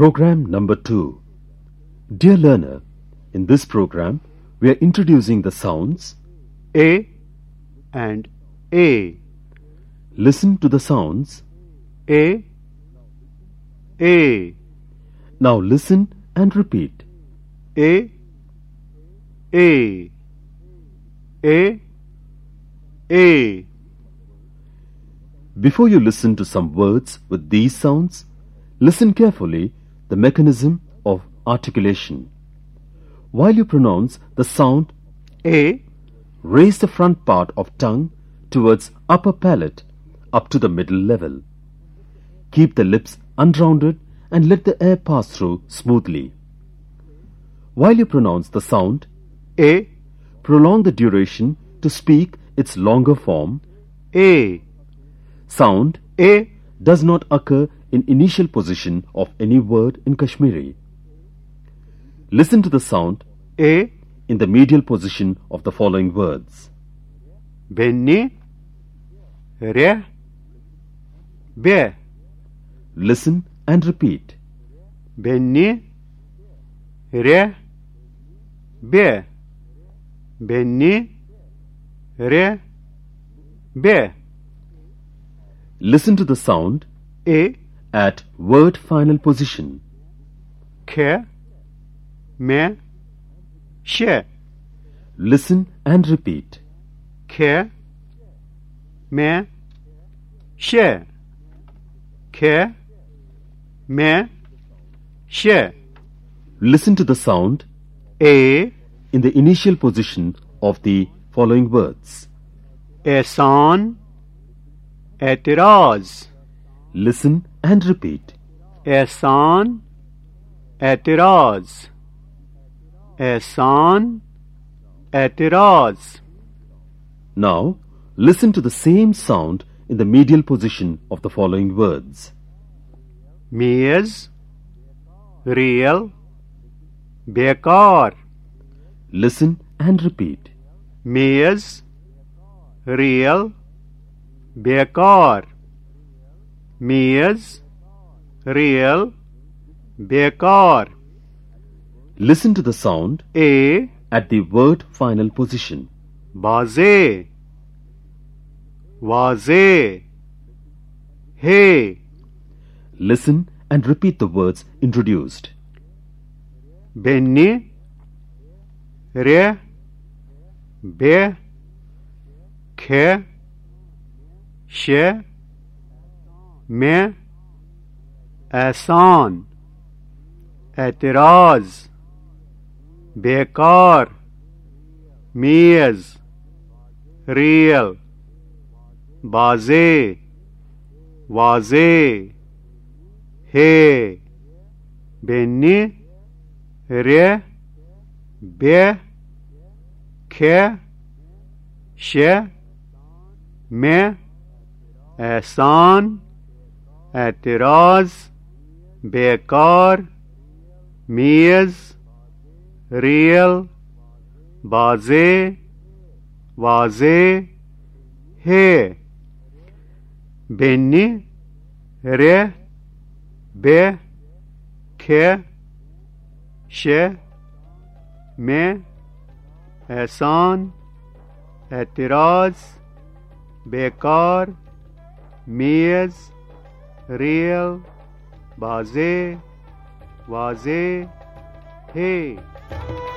Program number 2. Dear learner, in this program, we are introducing the sounds A and A. Listen to the sounds. A. Now listen and repeat. A. A. Before you listen to some words with these sounds, listen carefully the mechanism of articulation. While you pronounce the sound A. raise the front part of tongue towards upper palate up to the middle level. Keep the lips unrounded and let the air pass through smoothly. While you pronounce the sound A. prolong the duration to speak its longer form. A. Sound A. does not occur in initial position of any word in Kashmiri. Listen to the sound A. in the medial position of the following words. Benni. Re. Be. Listen and repeat. Benni. Re. Be. Benni. Re. Be. Listen to the sound A. at word final position. Khe. Me. She. Listen and repeat. Khe. Me. She. Khe. Me. She. Listen to the sound A. in the initial position of the following words. Ehsan. E'tiraz. Listen and repeat. Ehsan. E'tiraz. Ehsan. E'tiraz. Now, listen to the same sound in the medial position of the following words. Meaz. Real. Bekar. Listen and repeat. Meaz. Real. Bekar. Meaz. Real. Bekar. Listen to the sound A. at the word final position. Baze. Waze. Hey. Listen and repeat the words introduced. Benni. Re. Be. Khe. She. Me. Ehsan. E'tiraz. Bekar. Meaz. Real. Baze. Waze. Hey. Benni. Re. Be. Khe. She. Me. Ehsan. E'tiraz. Bekar. Meaz. Real. Baze. Waze. Hey. Benni. Re. Be. Khe. She. Me. Ehsan. E'tiraz. Bekar. Meaz. Real. Baze. Waze. Hey.